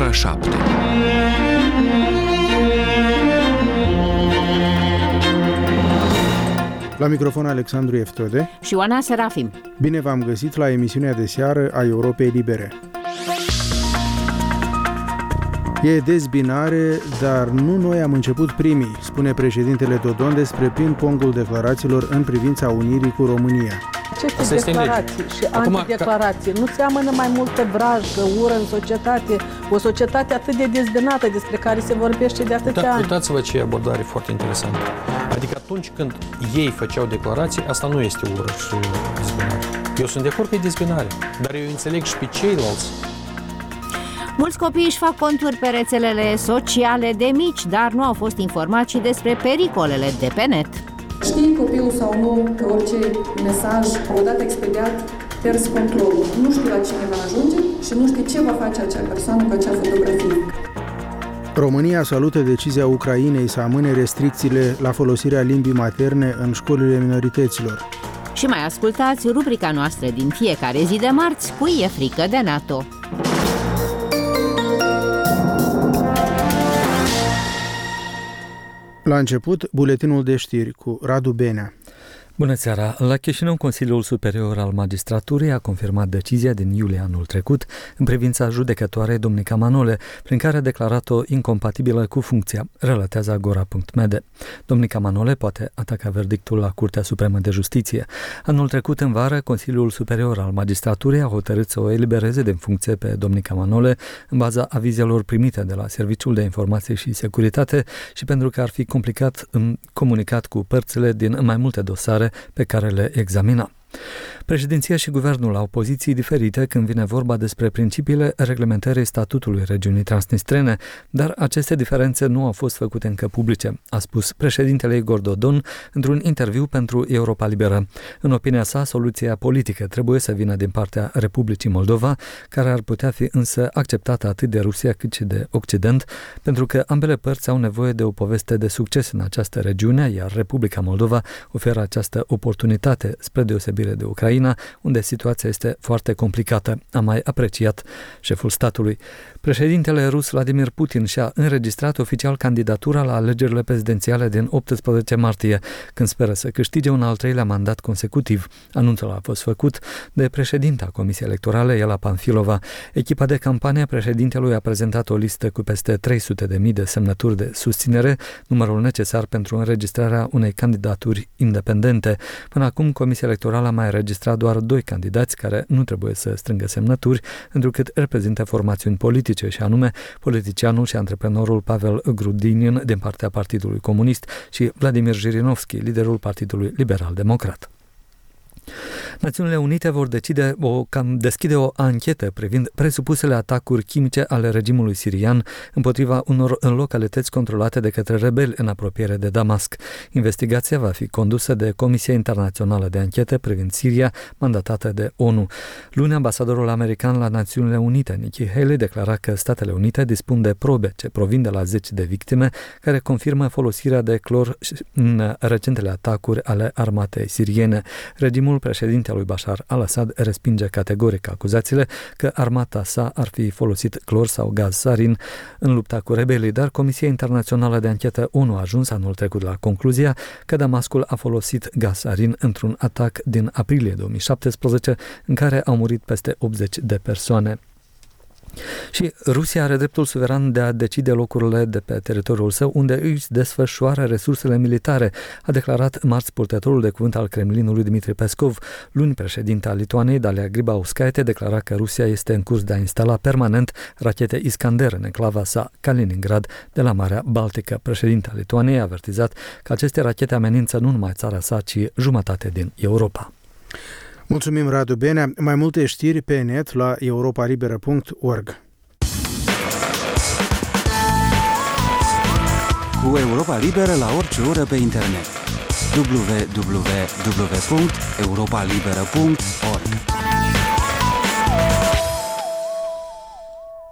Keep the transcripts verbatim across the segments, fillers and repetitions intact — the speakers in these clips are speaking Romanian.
ora șapte. La microfon Alexandru Eftode și Oana Serafim. Bine v-am găsit la emisiunea de seară a Europei Libere. E dezbinare, dar nu noi am început primii, spune președintele Dodon despre ping-pongul declarațiilor în privința unirii cu România. Aceste declarații și Acum, antideclarații ca... nu seamănă mai multă vrajă, ură în societate, o societate atât de dezbinată despre care se vorbește de atâția Uita, ani. Uitați-vă ce abordare foarte interesantă. Adică atunci când ei făceau declarații, asta nu este ură și dezbinare. Eu sunt de acord că e dezbinare, dar eu înțeleg și pe ceilalți. Mulți copii își fac conturi pe rețelele sociale de mici, dar nu au fost informați și despre pericolele de pe net. Știi copilul sau nu că orice mesaj, odată expediat, pierzi controlul. Nu știi la cine va ajunge și nu știi ce va face acea persoană cu acea fotografie. România salută decizia Ucrainei să amâne restricțiile la folosirea limbii materne în școlile minorităților. Și mai ascultați rubrica noastră din fiecare zi de marți, Cui e frică de NATO. La început, buletinul de știri cu Radu Benea. Bună seara! La Chișinău, Consiliul Superior al Magistraturii a confirmat decizia din iulie anul trecut în privința judecătoarei Domnica Manole, prin care a declarat-o incompatibilă cu funcția, relatează Agora punct m d. Domnica Manole poate ataca verdictul la Curtea Supremă de Justiție. Anul trecut, în vară, Consiliul Superior al Magistraturii a hotărât să o elibereze din funcție pe Domnica Manole în baza avizelor primite de la Serviciul de Informație și Securitate și pentru că ar fi complicat în comunicat cu părțile din mai multe dosare pe care le examina. Președinția și guvernul au poziții diferite când vine vorba despre principiile reglementării statutului regiunii transnistrene, dar aceste diferențe nu au fost făcute încă publice, a spus președintele Igor Dodon într-un interviu pentru Europa Liberă. În opinia sa, soluția politică trebuie să vină din partea Republicii Moldova, care ar putea fi însă acceptată atât de Rusia cât și de Occident, pentru că ambele părți au nevoie de o poveste de succes în această regiune, iar Republica Moldova oferă această oportunitate, spre deosebire de Ucraina, unde situația este foarte complicată, a mai apreciat șeful statului. Președintele rus Vladimir Putin și-a înregistrat oficial candidatura la alegerile prezidențiale din optsprezece martie, când speră să câștige un al treilea mandat consecutiv. Anunțul a fost făcut de președinta Comisiei Electorale, Ela Panfilova. Echipa de campanie a președintelui a prezentat o listă cu peste trei sute de mii de semnături de susținere, numărul necesar pentru înregistrarea unei candidaturi independente. Până acum, Comisia Electorală a mai înregistrat doar doi candidați care nu trebuie să strângă semnături, întrucât reprezintă formațiuni politice, și anume politicianul și antreprenorul Pavel Grudinin din partea Partidului Comunist și Vladimir Jirinovski, liderul Partidului Liberal-Democrat. Națiunile Unite vor decide o, cam deschide o anchetă privind presupusele atacuri chimice ale regimului sirian împotriva unor localități controlate de către rebeli în apropiere de Damasc. Investigația va fi condusă de Comisia Internațională de Anchetă privind Siria, mandatată de ONU. Luni, ambasadorul american la Națiunile Unite, Nikki Haley, declara că Statele Unite dispun de probe ce provin de la zeci de victime care confirmă folosirea de clor în recentele atacuri ale armatei siriene. Regimul președintelui Bashar al-Assad respinge categoric acuzațiile că armata sa ar fi folosit clor sau gaz sarin în lupta cu rebelii, dar Comisia Internațională de Anchetă ONU a ajuns anul trecut la concluzia că Damascul a folosit gaz sarin într-un atac din aprilie două mii șaptesprezece în care au murit peste optzeci de persoane. Și Rusia are dreptul suveran de a decide locurile de pe teritoriul său unde își desfășoară resursele militare, a declarat marți purtătorul de cuvânt al Kremlinului Dmitri Peskov. Luni, președinta Lituaniei, Dalia Grybauskaite, declara că Rusia este în curs de a instala permanent rachete Iskander în enclava sa Kaliningrad de la Marea Baltică. Președinta Lituaniei a avertizat că aceste rachete amenință nu numai țara sa, ci jumătate din Europa. Mulțumim, Radu Benea. Mai multe știri pe net la europa liberă punct org. Cu Europa Liberă la orice oră pe internet. w w w punct europa liberă punct org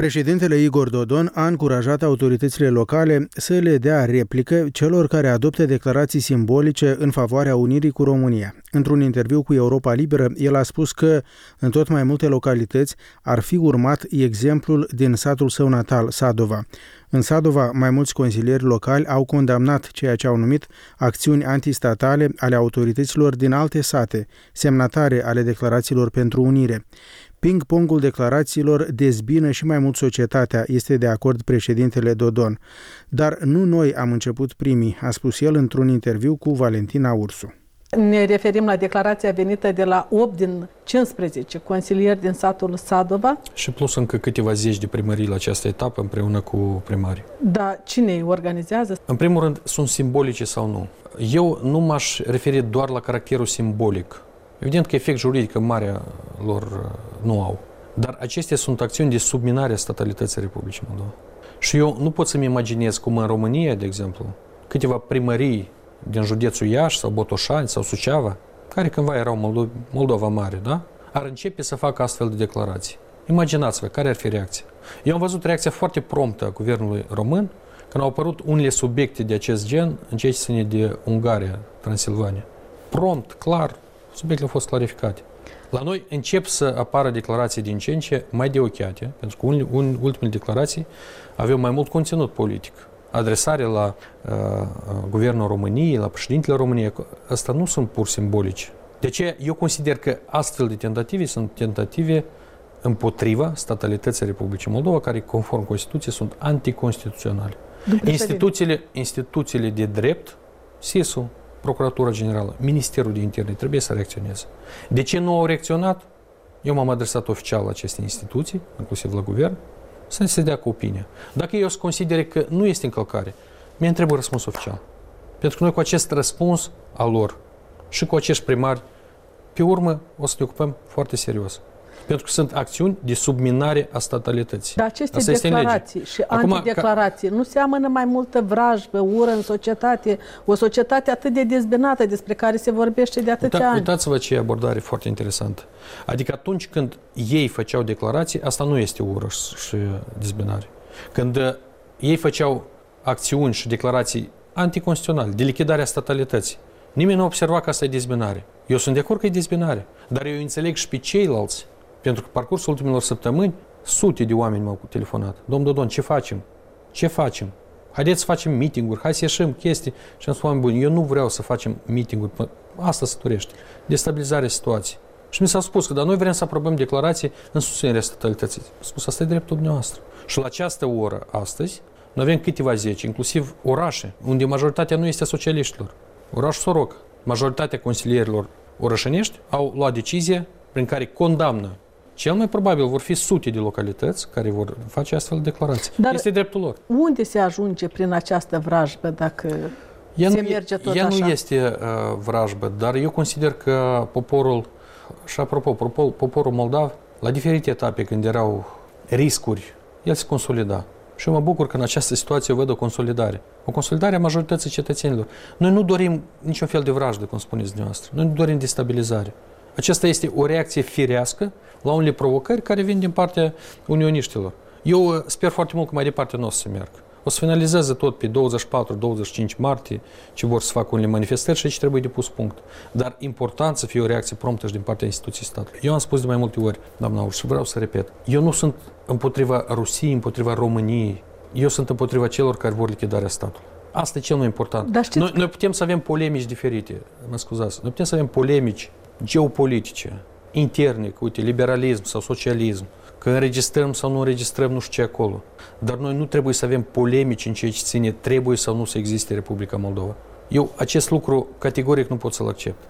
Președintele Igor Dodon a încurajat autoritățile locale să le dea replică celor care adoptă declarații simbolice în favoarea unirii cu România. Într-un interviu cu Europa Liberă, el a spus că în tot mai multe localități ar fi urmat exemplul din satul său natal, Sadova. În Sadova, mai mulți consilieri locali au condamnat ceea ce au numit acțiuni antistatale ale autorităților din alte sate, semnatare ale declarațiilor pentru unire. Ping-pongul declarațiilor dezbină și mai mult societatea, este de acord președintele Dodon. Dar nu noi am început primii, a spus el într-un interviu cu Valentina Ursu. Ne referim la declarația venită de la opt din cincisprezece consilieri din satul Sadova. Și plus încă câteva zeci de primării la această etapă împreună cu primarii. Da, cine îi organizează? În primul rând, sunt simbolice sau nu? Eu nu m-aș referi doar la caracterul simbolic. Evident că efect juridic mare lor nu au. Dar acestea sunt acțiuni de subminare a statalității Republicii Moldova. Și eu nu pot să-mi imaginez cum în România, de exemplu, câteva primării din județul Iași sau Botoșani sau Suceava, care cândva erau Moldova, Moldova Mare, da? Ar începe să facă astfel de declarații. Imaginați-vă care ar fi reacția. Eu am văzut reacția foarte promptă a guvernului român când au apărut unele subiecte de acest gen în ceea ce ține de Ungaria, Transilvania. Prompt, clar, subiectele au fost clarificate. La noi încep să apară declarații din ce în ce mai de ochiate, pentru că un, un, ultimele declarații aveau mai mult conținut politic. Adresare la uh, guvernul României, la președintele României, asta nu sunt pur simbolice. De aceea eu consider că astfel de tentative sunt tentative împotriva statalității Republicii Moldova, care conform Constituției sunt anticonstituționale. Instituțiile, instituțiile de drept, S I S-ul, Procuratura Generală, Ministerul de Interne trebuie să reacționeze. De ce nu au reacționat? Eu m-am adresat oficial la aceste instituții, inclusiv la guvern, să se dea cu opinia. Dacă eu consider că nu este încălcare, mi-e trebuie răspuns oficial. Pentru că noi cu acest răspuns al lor și cu acești primari, pe urmă o să ne ocupăm foarte serios. Pentru că sunt acțiuni de subminare a statalității. Dar aceste Asta declarații și Acum, antideclarații ca... nu seamănă mai multă vrajbă, ură în societate, o societate atât de dezbinată despre care se vorbește de atâția Uita, ani. Uitați-vă ce abordare foarte interesantă. Adică atunci când ei făceau declarații, asta nu este ură și dezbinare. Când ei făceau acțiuni și declarații anticonstituționale, de lichidarea statalității, nimeni nu observa că asta e dezbinare. Eu sunt de acord că e dezbinare, dar eu înțeleg și pe ceilalți. Pentru că parcursul ultimelor săptămâni, sute de oameni m-au telefonat. Domn Dodon, ce facem? Ce facem? Haideți să facem meeting-uri, hai să ieșim chestii. Și am spus, oameni buni, eu nu vreau să facem meeting-uri. Asta se dorește. Destabilizarea situației. Și mi s-a spus că, dar noi vrem să aprobăm declarații în susținerea statalității. Am spus, asta e dreptul dumneavoastră. Și la această oră, astăzi, noi avem câteva zeci, inclusiv orașe, unde majoritatea nu este a socialiștilor. Orașul Soroc, majoritatea consilierilor orășănești au luat decizie prin care condamnă. Cel mai probabil vor fi sute de localități care vor face astfel de declarații. Dar este dreptul lor. Unde se ajunge prin această vrajbă dacă ea se nu, merge tot ea așa? Ea nu este uh, vrajbă, dar eu consider că poporul, și apropo, poporul moldav, la diferite etape când erau riscuri, el se consolida. Și eu mă bucur că în această situație eu văd o consolidare. O consolidare a majorității cetățenilor. Noi nu dorim niciun fel de vrajdă, cum spuneți dumneavoastră. Noi nu dorim destabilizare. Aceasta este o reacție firească la unele provocări care vin din partea unioniștilor. Eu sper foarte mult că mai departe nu o să se meargă. O să finalizeze tot pe douăzeci și patru douăzeci și cinci martie, ce vor să facă unele manifestări și aici trebuie depus punct. Dar important să fie o reacție promptă și din partea instituției statului. Eu am spus de mai multe ori, doamna Ursu, și vreau să repet, eu nu sunt împotriva Rusiei, împotriva României. Eu sunt împotriva celor care vor lichidarea statului. Asta e cel mai important. Noi, noi putem să avem polemici diferite, mă scuzați, noi putem să avem polemici geopolitice, interne, că, uite, liberalism sau socialism, că înregistrăm sau nu înregistrăm nu știu ce acolo. Dar noi nu trebuie să avem polemici în ceea ce ține trebuie sau nu să existe Republica Moldova. Eu acest lucru categoric nu pot să-l accept.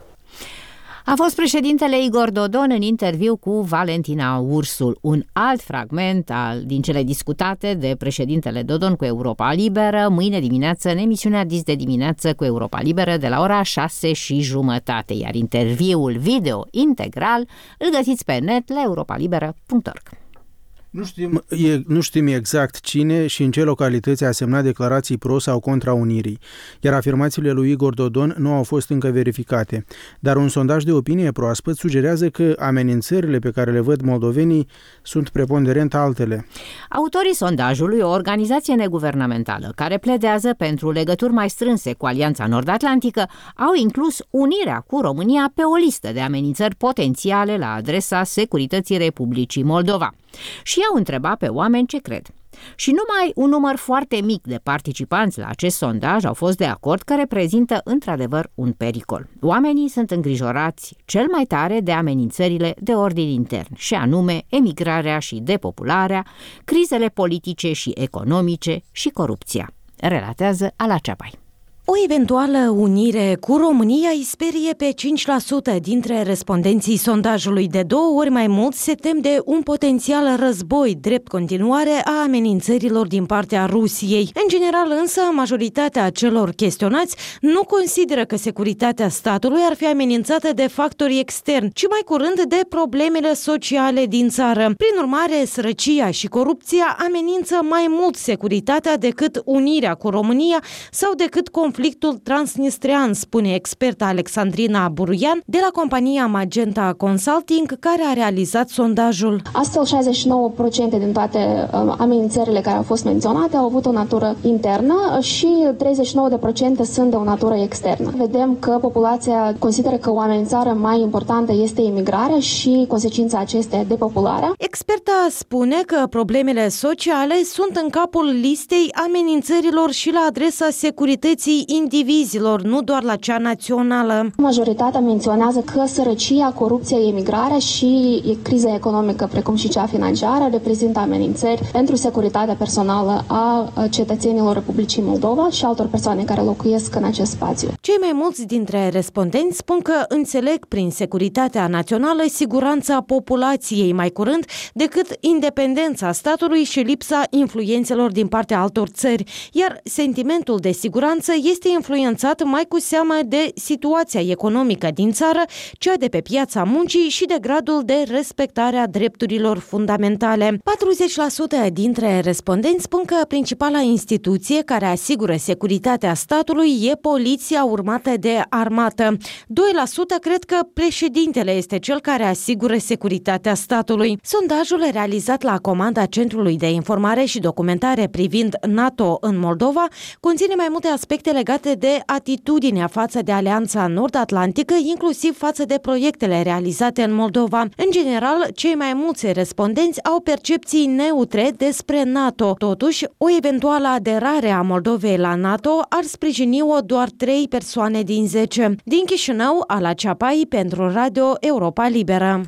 A fost președintele Igor Dodon în interviu cu Valentina Ursul, un alt fragment al, din cele discutate de președintele Dodon cu Europa Liberă, mâine dimineață în emisiunea Dis de dimineață cu Europa Liberă de la ora șase și jumătate, iar interviul video integral îl găsiți pe net la europalibera punct org. Nu știm, e, nu știm exact cine și în ce localități a semnat declarații pro sau contra unirii, iar afirmațiile lui Igor Dodon nu au fost încă verificate. Dar un sondaj de opinie proaspăt sugerează că amenințările pe care le văd moldovenii sunt preponderent altele. Autorii sondajului, o organizație neguvernamentală care pledează pentru legături mai strânse cu Alianța Nord-Atlantică, au inclus unirea cu România pe o listă de amenințări potențiale la adresa securității Republicii Moldova. Și i-au întrebat pe oameni ce cred. Și numai un număr foarte mic de participanți la acest sondaj au fost de acord că reprezintă într-adevăr un pericol. Oamenii sunt îngrijorați cel mai tare de amenințările de ordin intern, și anume emigrarea și depopularea, crizele politice și economice și corupția, relatează Ala Ceapai. O eventuală unire cu România îi sperie pe cinci la sută dintre respondenții sondajului. De două ori mai mult se tem de un potențial război, drept continuare a amenințărilor din partea Rusiei. În general însă, majoritatea celor chestionați nu consideră că securitatea statului ar fi amenințată de factori externi, ci mai curând de problemele sociale din țară. Prin urmare, sărăcia și corupția amenință mai mult securitatea decât unirea cu România sau decât conflictul transnistrean, spune experta Alexandrina Buruian de la compania Magenta Consulting, care a realizat sondajul. Astfel, șaizeci și nouă la sută din toate uh, amenințările care au fost menționate au avut o natură internă și treizeci și nouă la sută sunt de o natură externă. Vedem că populația consideră că o amenințare mai importantă este imigrarea și consecința acesteia depopularea. Experta spune că problemele sociale sunt în capul listei amenințărilor și la adresa securității indivizilor, nu doar la cea națională. Majoritatea menționează că sărăcia, corupția, emigrarea și criza economică, precum și cea financiară, reprezintă amenințări pentru securitatea personală a cetățenilor Republicii Moldova și altor persoane care locuiesc în acest spațiu. Cei mai mulți dintre respondenți spun că înțeleg prin securitatea națională siguranța populației mai curând decât independența statului și lipsa influențelor din partea altor țări, iar sentimentul de siguranță este influențat mai cu seamă de situația economică din țară, cea de pe piața muncii și de gradul de respectare a drepturilor fundamentale. patruzeci la sută dintre respondenți spun că principala instituție care asigură securitatea statului e poliția, urmată de armată. doi la sută cred că președintele este cel care asigură securitatea statului. Sondajul realizat la comanda Centrului de Informare și Documentare privind NATO în Moldova conține mai multe aspecte legate de atitudinea față de Alianța Nord-Atlantică, inclusiv față de proiectele realizate în Moldova. În general, cei mai mulți respondenți au percepții neutre despre NATO. Totuși, o eventuală aderare a Moldovei la NATO ar sprijini-o doar trei persoane din zece. Din Chișinău, Ala Ceapai pentru Radio Europa Liberă.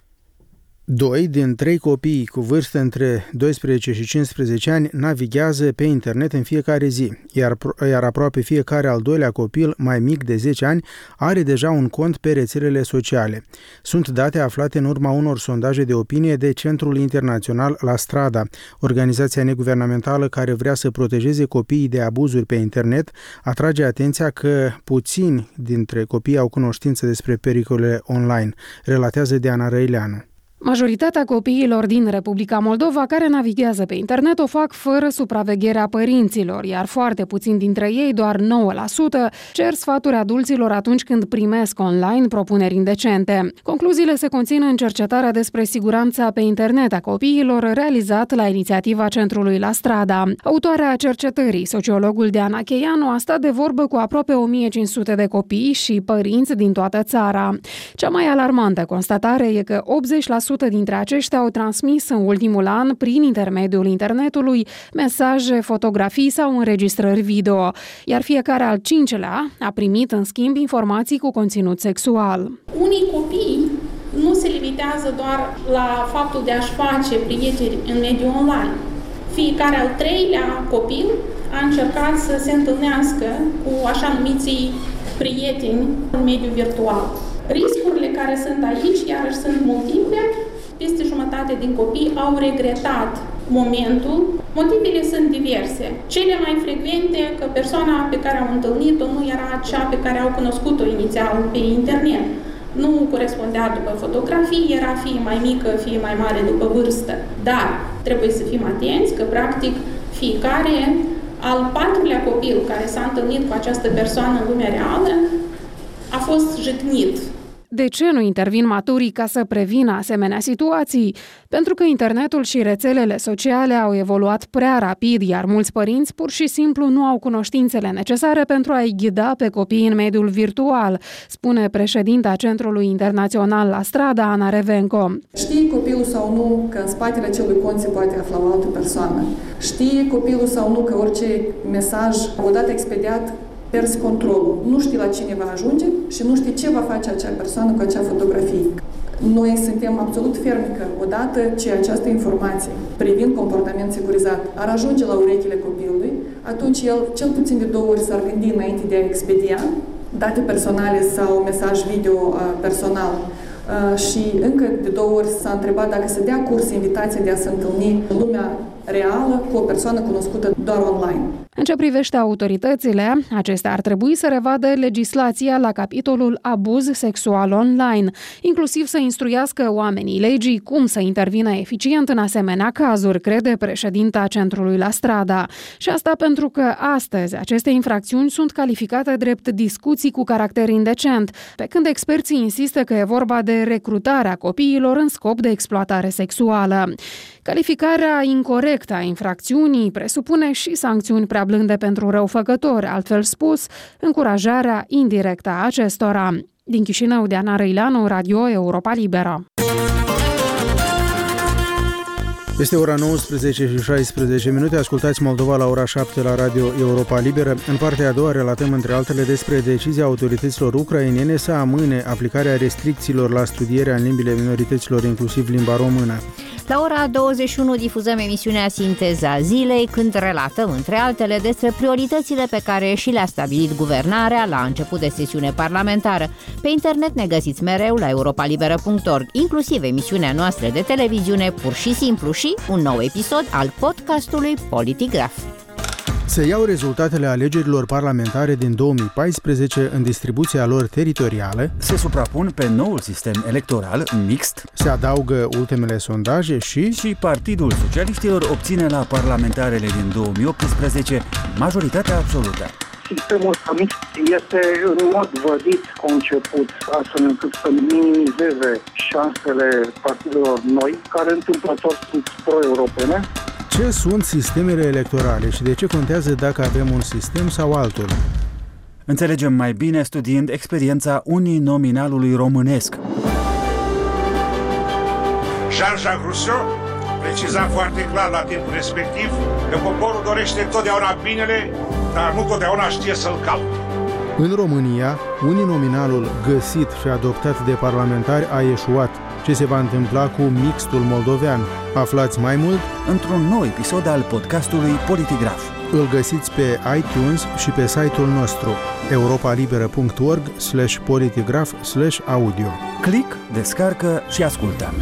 Doi din trei copii cu vârstă între doisprezece și cincisprezece ani navighează pe internet în fiecare zi, iar, iar aproape fiecare al doilea copil mai mic de zece ani are deja un cont pe rețelele sociale. Sunt date aflate în urma unor sondaje de opinie de Centrul Internațional La Strada, organizația neguvernamentală care vrea să protejeze copiii de abuzuri pe internet, atrage atenția că puțini dintre copii au cunoștință despre pericolele online, relatează Diana Răileanu. Majoritatea copiilor din Republica Moldova care navighează pe internet o fac fără supravegherea părinților, iar foarte puțini dintre ei, doar nouă la sută, cer sfaturi adulților atunci când primesc online propuneri indecente. Concluziile se conțin în cercetarea despre siguranța pe internet a copiilor realizat la inițiativa Centrului La Strada. Autoarea cercetării, sociologul Diana Cheianu, a stat de vorbă cu aproape o mie cinci sute de copii și părinți din toată țara. Cea mai alarmantă constatare e că optzeci la sută dintre aceștia au transmis în ultimul an, prin intermediul internetului, mesaje, fotografii sau înregistrări video, iar fiecare al cincelea a primit, în schimb, informații cu conținut sexual. Unii copii nu se limitează doar la faptul de a-și face prieteni în mediul online. Fiecare al treilea copil a încercat să se întâlnească cu așa numiții prieteni în mediul virtual. Riscurile care sunt aici, iarăși sunt multiple, peste jumătate din copii au regretat momentul. Motivele sunt diverse. Cele mai frecvente că persoana pe care au întâlnit-o nu era cea pe care au cunoscut-o inițial pe internet. nu corespundea după fotografii, era fie mai mică, fie mai mare după vârstă. Dar trebuie să fim atenți că, practic, fiecare al patrulea copil care s-a întâlnit cu această persoană în lumea reală a fost jignit. De ce nu intervin maturii ca să prevină asemenea situații? Pentru că internetul și rețelele sociale au evoluat prea rapid, iar mulți părinți pur și simplu nu au cunoștințele necesare pentru a-i ghida pe copii în mediul virtual, spune președinta Centrului Internațional La Strada, Ana Revenco. Știe copilul sau nu că în spatele acelui cont se poate afla o altă persoană? Știe copilul sau nu că orice mesaj, odată expediat, pierzi controlul. Nu știi la cine va ajunge și nu știi ce va face acea persoană cu acea fotografie. Noi suntem absolut fermi că odată ce această informație privind comportament securizat ar ajunge la urechile copilului, atunci el cel puțin de două ori s-ar gândi înainte de a expedia date personale sau mesaj video personal. Și încă de două ori s-a întrebat dacă să dea curs invitația de a se întâlni în lumea reală cu o persoană cunoscută doar online. În ce privește autoritățile, acestea ar trebui să revadă legislația la capitolul abuz sexual online, inclusiv să instruiască oamenii legii cum să intervină eficient în asemenea cazuri, crede președinta Centrului La Strada. Și asta pentru că astăzi aceste infracțiuni sunt calificate drept discuții cu caracter indecent, pe când experții insistă că e vorba de recrutarea copiilor în scop de exploatare sexuală. Calificarea incorectă a infracțiunii presupune și sancțiuni prea blânde pentru răufăcători, altfel spus, încurajarea indirectă a acestora. Din Chișinău, Diana Răileanu, Radio Europa Liberă. Este ora nouăsprezece și șaisprezece minute, ascultați Moldova la ora șapte la Radio Europa Liberă. În partea a doua relatăm între altele despre decizia autorităților ucrainene să amâne aplicarea restricțiilor la studierea în limbile minorităților, inclusiv limba română. La ora douăzeci și unu difuzăm emisiunea Sinteza Zilei, când relatăm, între altele, despre prioritățile pe care și le-a stabilit guvernarea la început de sesiune parlamentară. Pe internet ne găsiți mereu la europa liberă punct org, inclusiv emisiunea noastră de televiziune Pur și Simplu și un nou episod al podcastului Politigraf. Se iau rezultatele alegerilor parlamentare din două mii paisprezece în distribuția lor teritorială. Se suprapun pe noul sistem electoral mixt. Se adaugă ultimele sondaje și... Și Partidul Socialiștilor obține la parlamentarele din două mii optsprezece majoritatea absolută. Sistemul ăsta mixt este în mod vădit conceput astfel încât să minimizeze șansele partidelor noi, care întâmplător sunt pro-europene. Ce sunt sistemele electorale și de ce contează dacă avem un sistem sau altul? Înțelegem mai bine studiind experiența uninominalului românesc. Jean-Jacques Rousseau preciza foarte clar la timpul respectiv că poporul dorește întotdeauna binele, dar nu totdeauna știe să-l caute. În România, uninominalul găsit și adoptat de parlamentari a eșuat. Ce se va întâmpla cu mixtul moldovean? Aflați mai mult într-un nou episod al podcastului Politigraf. Îl găsiți pe iTunes și pe site-ul nostru europa liberă punct org slash politigraf slash audio. Click, descarcă și ascultă.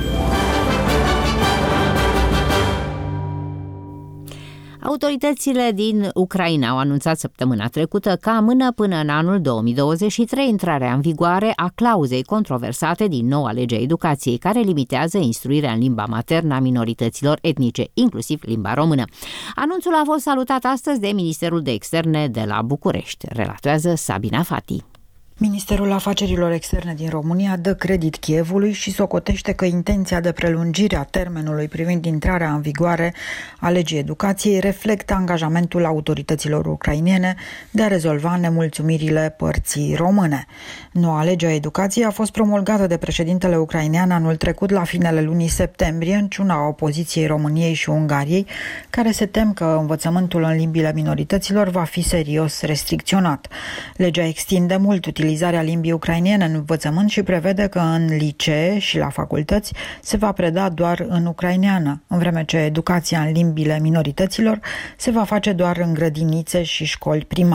Autoritățile din Ucraina au anunțat săptămâna trecută că amână până în anul două mii douăzeci și trei intrarea în vigoare a clauzei controversate din noua lege a educației, care limitează instruirea în limba maternă a minorităților etnice, inclusiv limba română. Anunțul a fost salutat astăzi de Ministerul de Externe de la București, relatează Sabina Fati. Ministerul Afacerilor Externe din România dă credit Kievului și socotește că intenția de prelungire a termenului privind intrarea în vigoare a legii educației reflectă angajamentul autorităților ucrainene de a rezolva nemulțumirile părții române. Noua lege a educației a fost promulgată de președintele ucrainean anul trecut la finele lunii septembrie, în ciuna opoziției României și Ungariei, care se tem că învățământul în limbile minorităților va fi serios restricționat. Legea extinde mult utilizarea utilizarea limbii ucrainene în învățământ și prevede că în licee și la facultăți se va preda doar în ucraineană, în vreme ce educația în limbile minorităților se va face doar în grădinițe și școli primare.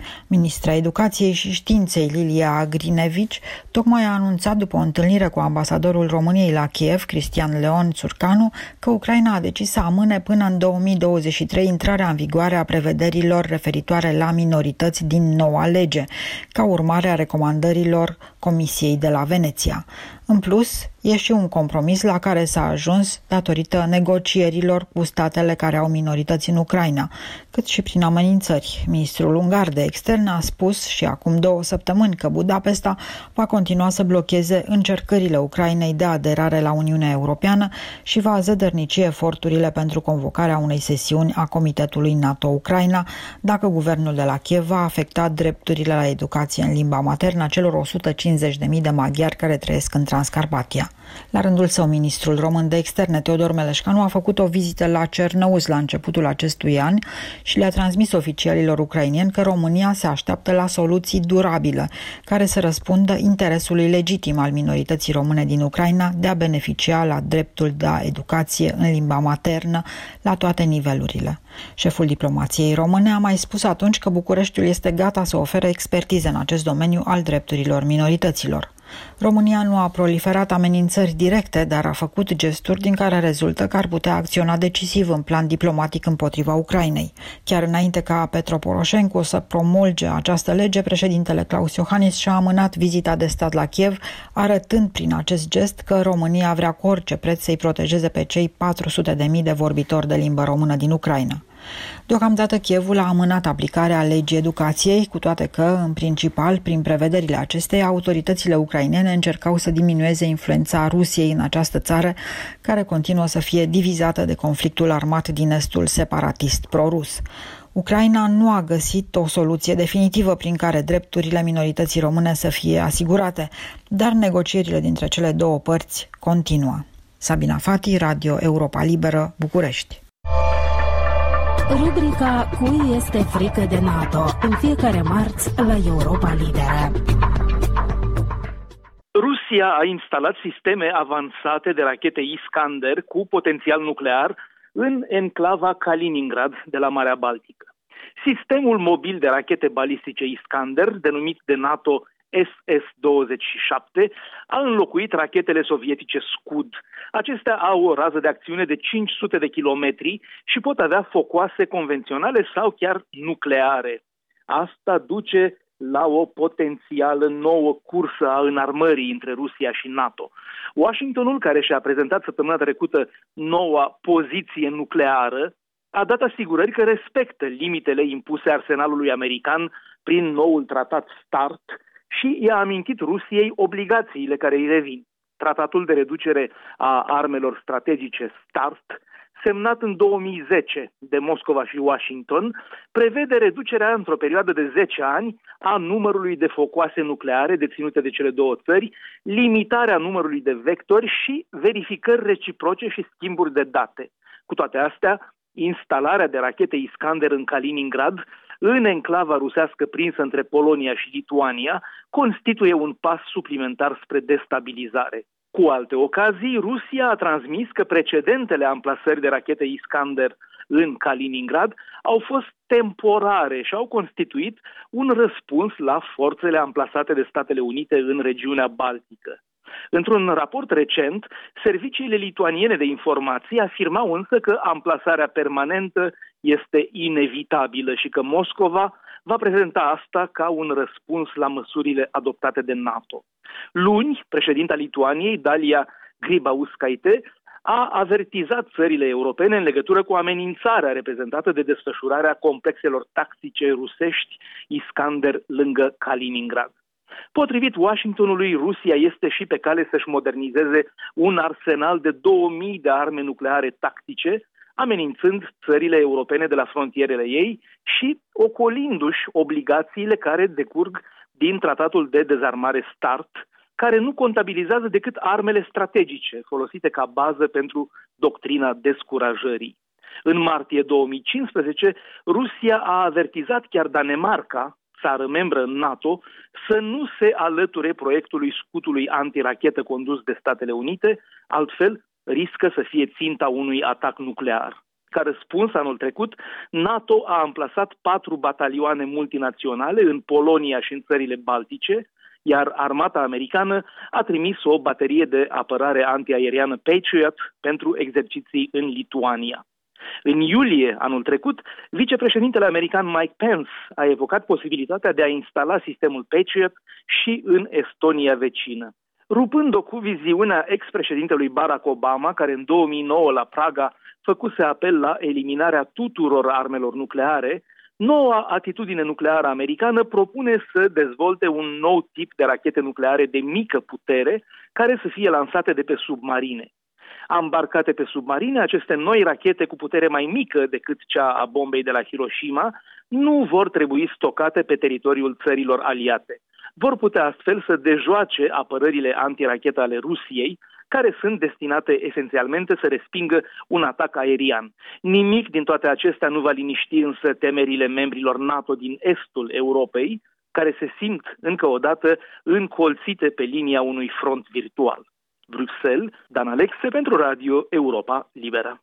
Ministra Educației și Științei Lilia Grinevici tocmai a anunțat după o întâlnire cu ambasadorul României la Kiev, Cristian Leon Țurcanu, că Ucraina a decis să amâne până în două mii douăzeci și trei intrarea în vigoare a prevederilor referitoare la minorități din noua lege, ca urmare a recomandărilor Comisiei de la Veneția. În plus, e și un compromis la care s-a ajuns datorită negocierilor cu statele care au minorități în Ucraina, cât și prin amenințări. Ministrul ungar de externe a spus și acum două săptămâni că Budapesta va continua să blocheze încercările Ucrainei de aderare la Uniunea Europeană și va zădărnici eforturile pentru convocarea unei sesiuni a Comitetului NATO-Ucraina, dacă guvernul de la Kiev va afecta drepturile la educație în limba maternă a celor o sută cincizeci de mii de maghiari care trăiesc în Transcarpatia. La rândul său, ministrul român de externe, Teodor Meleșcanu, a făcut o vizită la Cernăuți la începutul acestui an și le-a transmis oficialilor ucraineni că România se așteaptă la soluții durabile, care să răspundă interesului legitim al minorității române din Ucraina de a beneficia la dreptul de educație în limba maternă la toate nivelurile. Șeful diplomației române a mai spus atunci că Bucureștiul este gata să ofere expertize în acest domeniu al drepturilor minorităților. România nu a proliferat amenințări directe, dar a făcut gesturi din care rezultă că ar putea acționa decisiv în plan diplomatic împotriva Ucrainei. Chiar înainte ca Petro Poroșenko să promulge această lege, președintele Klaus Iohannis și-a amânat vizita de stat la Kiev, arătând prin acest gest că România vrea cu orice preț să-i protejeze pe cei patru sute de mii de vorbitori de limbă română din Ucraina. Deocamdată Kievul a amânat aplicarea legii educației, cu toate că, în principal, prin prevederile acesteia, autoritățile ucrainene încercau să diminueze influența Rusiei în această țară, care continuă să fie divizată de conflictul armat din estul separatist pro-rus. Ucraina nu a găsit o soluție definitivă prin care drepturile minorității române să fie asigurate, dar negocierile dintre cele două părți continuă. Sabina Fati, Radio Europa Liberă, București. Rubrica Cui este frică de NATO, în fiecare marți la Europa Liberă. Rusia a instalat sisteme avansate de rachete Iskander cu potențial nuclear în enclava Kaliningrad de la Marea Baltică. Sistemul mobil de rachete balistice Iskander, denumit de NATO S S douăzeci și șapte, a înlocuit rachetele sovietice Scud. Acestea au o rază de acțiune de cinci sute de kilometri și pot avea focoase convenționale sau chiar nucleare. Asta duce la o potențială nouă cursă a înarmării între Rusia și NATO. Washingtonul, care și-a prezentat săptămâna trecută noua poziție nucleară, a dat asigurări că respectă limitele impuse arsenalului american prin noul tratat START și i-a amintit Rusiei obligațiile care îi revin. Tratatul de reducere a armelor strategice START, semnat în două mii zece de Moscova și Washington, prevede reducerea într-o perioadă de zece ani a numărului de focoase nucleare deținute de cele două țări, limitarea numărului de vectori și verificări reciproce și schimburi de date. Cu toate astea, instalarea de rachete Iskander în Kaliningrad, în enclava rusească prinsă între Polonia și Lituania, constituie un pas suplimentar spre destabilizare. Cu alte ocazii, Rusia a transmis că precedentele amplasări de rachete Iskander în Kaliningrad au fost temporare și au constituit un răspuns la forțele amplasate de Statele Unite în regiunea Baltică. Într-un raport recent, serviciile lituaniene de informații afirmau însă că amplasarea permanentă este inevitabilă și că Moscova va prezenta asta ca un răspuns la măsurile adoptate de NATO. Luni, președinta Lituaniei, Dalia Grybauskaite, a avertizat țările europene în legătură cu amenințarea reprezentată de desfășurarea complexelor tactice rusești Iskander lângă Kaliningrad. Potrivit Washingtonului, Rusia este și pe cale să-și modernizeze un arsenal de două mii de arme nucleare tactice, amenințând țările europene de la frontierele ei și ocolindu-și obligațiile care decurg din tratatul de dezarmare START, care nu contabilizează decât armele strategice folosite ca bază pentru doctrina descurajării. În martie două mii cincisprezece, Rusia a avertizat chiar Danemarca, țară membră în NATO, să nu se alăture proiectului scutului antirachetă condus de Statele Unite, altfel riscă să fie ținta unui atac nuclear. Ca răspuns, anul trecut, NATO a amplasat patru batalioane multinaționale în Polonia și în țările Baltice, iar armata americană a trimis o baterie de apărare antiaeriană Patriot pentru exerciții în Lituania. În iulie anul trecut, vicepreședintele american Mike Pence a evocat posibilitatea de a instala sistemul Patriot și în Estonia vecină. Rupând-o cu viziunea ex-președintelui Barack Obama, care în două mii nouă la Praga făcuse apel la eliminarea tuturor armelor nucleare, noua atitudine nucleară americană propune să dezvolte un nou tip de rachete nucleare de mică putere, care să fie lansate de pe submarine. Ambarcate pe submarine, aceste noi rachete cu putere mai mică decât cea a bombei de la Hiroshima nu vor trebui stocate pe teritoriul țărilor aliate. Vor putea astfel să dejoace apărările antirachete ale Rusiei, care sunt destinate esențialmente să respingă un atac aerian. Nimic din toate acestea nu va liniști însă temerile membrilor NATO din estul Europei, care se simt încă o dată încolțite pe linia unui front virtual. Bruxelles, Dan Alexe pentru Radio Europa Liberă.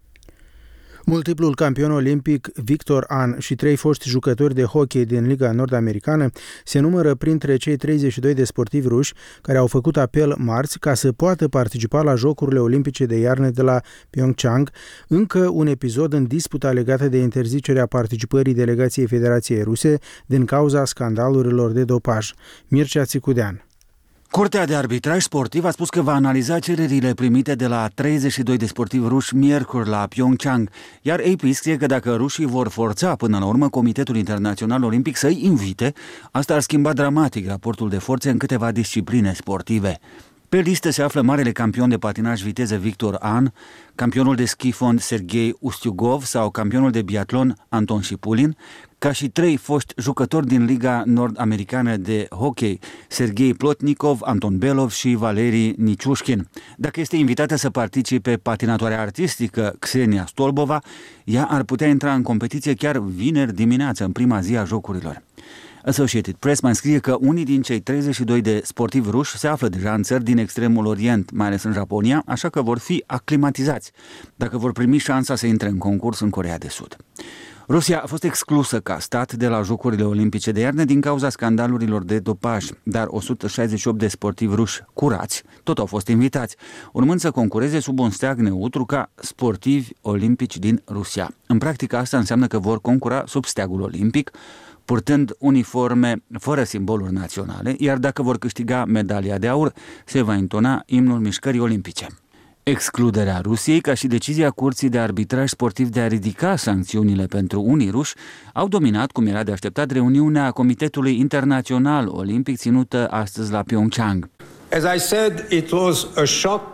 Multiplul campion olimpic Victor An și trei foști jucători de hockey din Liga Nord-Americană se numără printre cei treizeci și doi de sportivi ruși care au făcut apel marți ca să poată participa la Jocurile Olimpice de iarnă de la Pyeongchang, încă un episod în disputa legată de interzicerea participării delegației Federației Ruse din cauza scandalurilor de dopaj. Mircea Țicudean. Curtea de arbitraj sportiv a spus că va analiza cererile primite de la treizeci și doi de sportivi ruși miercuri la Pyeongchang, iar A P scrie că dacă rușii vor forța până la urmă Comitetul Internațional Olimpic să-i invite, asta ar schimba dramatic raportul de forțe în câteva discipline sportive. Pe listă se află marele campion de patinaj viteză Victor An, campionul de schi fond Sergei Ustiugov sau campionul de biatlon Anton Shipulin, ca și trei foști jucători din Liga Nord-Americană de hockey, Sergei Plotnikov, Anton Belov și Valeri Niciușkin. Dacă este invitată să participe patinatoarea artistică Ksenia Stolbova, ea ar putea intra în competiție chiar vineri dimineață, în prima zi a Jocurilor. Associated Press mai scrie că unii din cei treizeci și doi de sportivi ruși se află deja în țări din extremul Orient, mai ales în Japonia, așa că vor fi aclimatizați dacă vor primi șansa să intre în concurs în Coreea de Sud. Rusia a fost exclusă ca stat de la Jocurile Olimpice de iarnă din cauza scandalurilor de dopaj, dar o sută șaizeci și opt de sportivi ruși curați tot au fost invitați, urmând să concureze sub un steag neutru ca sportivi olimpici din Rusia. În practică asta înseamnă că vor concura sub steagul olimpic, purtând uniforme fără simboluri naționale, iar dacă vor câștiga medalia de aur, se va intona imnul mișcării olimpice. Excluderea Rusiei, ca și decizia Curții de Arbitraj Sportiv de a ridica sancțiunile pentru unii ruși, au dominat, cum era de așteptat, reuniunea Comitetului Internațional Olimpic ținută astăzi la Pyeongchang. As I said, it was a shock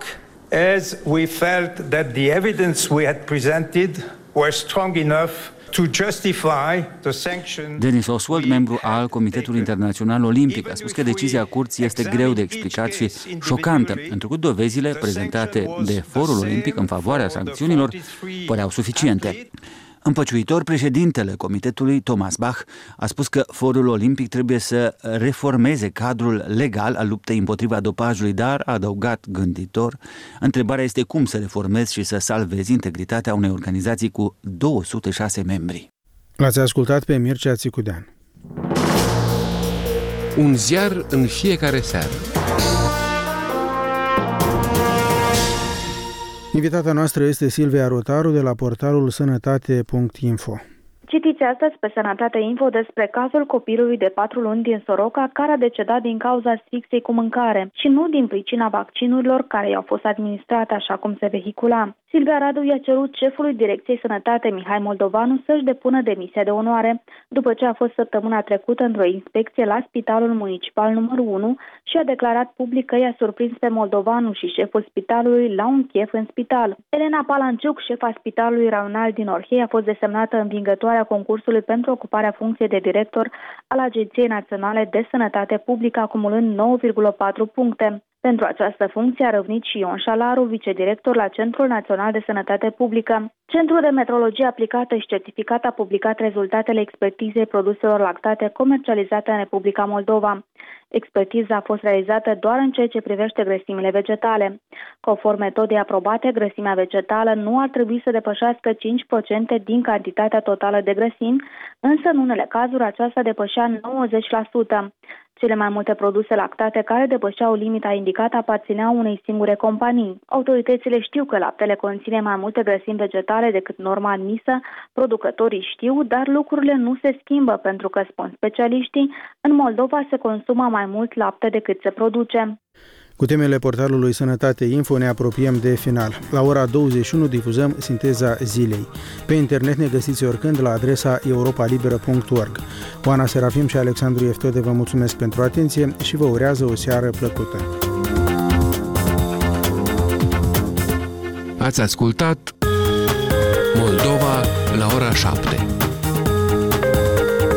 as we felt that the evidence we had presented were strong enough to justify the sanction. Denis Oswald, membru al Comitetului Internațional Olimpic, a spus că decizia curții este greu de explicat și șocantă, întrucât dovezile prezentate de Forul Olimpic în favoarea sancțiunilor păreau suficiente. Împăciuitor, președintele Comitetului, Thomas Bach, a spus că Forul Olimpic trebuie să reformeze cadrul legal al luptei împotriva dopajului, dar a adăugat gânditor, întrebarea este cum să reformezi și să salvezi integritatea unei organizații cu două sute șase membri. L-ați ascultat pe Mircea Țicudean. Un ziar în fiecare seară. Invitata noastră este Silvia Rotaru de la portalul sănătate punct info. Citiți astăzi pe Sănătate Info despre cazul copilului de patru luni din Soroca care a decedat din cauza asfixiei cu mâncare și nu din pricina vaccinurilor care i-au fost administrate așa cum se vehicula. Silvia Radu i-a cerut șefului Direcției Sănătate Mihai Moldovanu să-și depună demisia de onoare după ce a fost săptămâna trecută într-o inspecție la Spitalul Municipal numărul unu și a declarat public că i-a surprins pe Moldovanu și șeful spitalului la un chef în spital. Elena Palanciuc, șefa Spitalului Raional din Orhei, a fost desemnată învingătoarea concursului pentru ocuparea funcției de director al Agenției Naționale de Sănătate Publică, acumulând nouă virgulă patru puncte. Pentru această funcție a râvnit și Ion Șalaru, vicedirector la Centrul Național de Sănătate Publică. Centrul de Metrologie Aplicată și Certificat a publicat rezultatele expertizei produselor lactate comercializate în Republica Moldova. Expertiza a fost realizată doar în ceea ce privește grăsimile vegetale. Conform metodei aprobate, grăsimea vegetală nu ar trebui să depășească cinci la sută din cantitatea totală de grăsimi, însă în unele cazuri aceasta depășea nouăzeci la sută. Cele mai multe produse lactate care depășeau limita indicată aparțineau unei singure companii. Autoritățile știu că laptele conține mai multe grăsimi vegetale decât norma admisă, producătorii știu, dar lucrurile nu se schimbă pentru că, spun specialiștii, în Moldova se consumă mai mult lapte decât se produce. Cu temele portalului Sănătate Info ne apropiem de final. La ora douăzeci și unu difuzăm Sinteza Zilei. Pe internet ne găsiți oricând la adresa europa liberă punct org. Oana Serafim și Alexandru Eftode vă mulțumesc pentru atenție și vă urează o seară plăcută. Ați ascultat Moldova la ora șapte.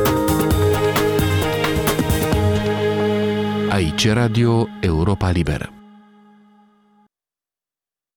Aici Radio Europa Liberă.